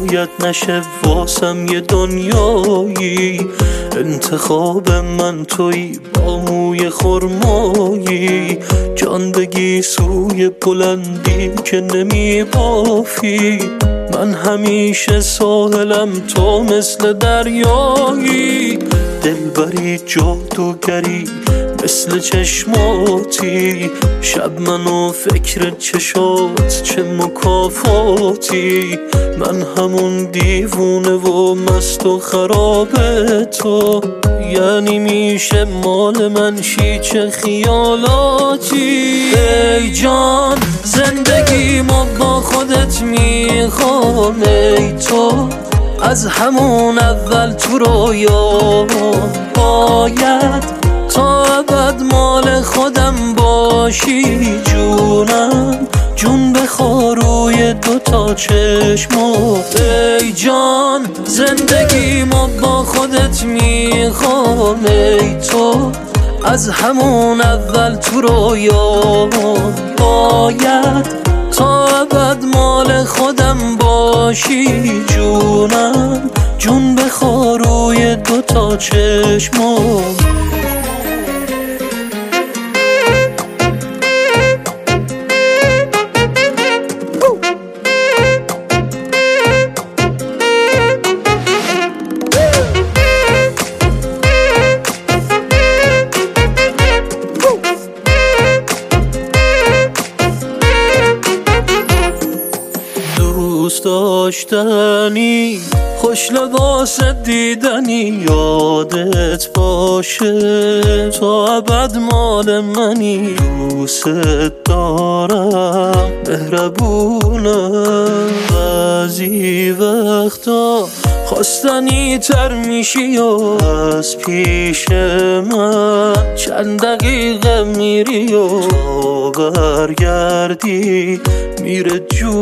شاید نشه واسم یه دنیایی. انتخاب من تویی با موی خرمایی، جان بگی سوی بلندی که نمی بافی. من همیشه ساحلم تو مثل دریایی، دلبری جادوگری مثل چشماتی. شب منو فکر چشات چه مکافاتی. من همون دیوونه و مست و خراب تو، یعنی میشه مال من شی چه خیالاتی. ای جان زندگیمو با خودت میخوام، ای تو از همون اول تو رویا باید تا ابد مال خودم باشی. جونم جون بخور روی دوتا چشمات. ای جان زندگیمو با خودت میخوام، ای تو از همون اول تو رویا باید تا ابد مال خودم باشی. جونم جون بخور روی دوتا چشمات. دوست داشتنی خوش لباس دیدنی، یادت باشه تا ابد مال منی. دوست دارم مهربونم، بعضی وقتا خواستنی تر میشی و از پیش من چند دقیقه میری و تا برگردی میره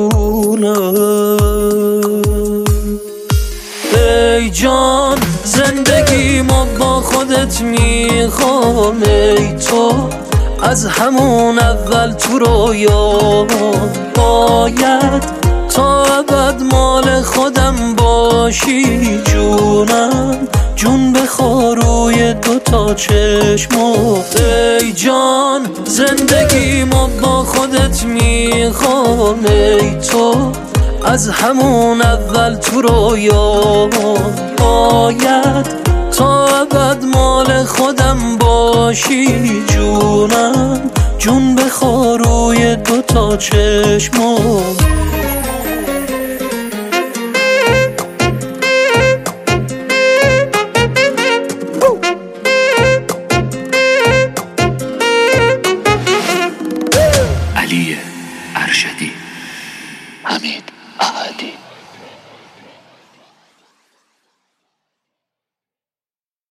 جونم. ای جان زندگیمو با خودت میخوام، ای تو از همون اول تو رویا باید تا ابد مال خودم باشی. جونم جون بخور روی دوتا چشمات. ای جان زندگیمو با خودت میخوام، ای تو از همون اول تو رویا باید تا ابد مال خودم باشی. جونم جون بخور روی دوتا چشمات.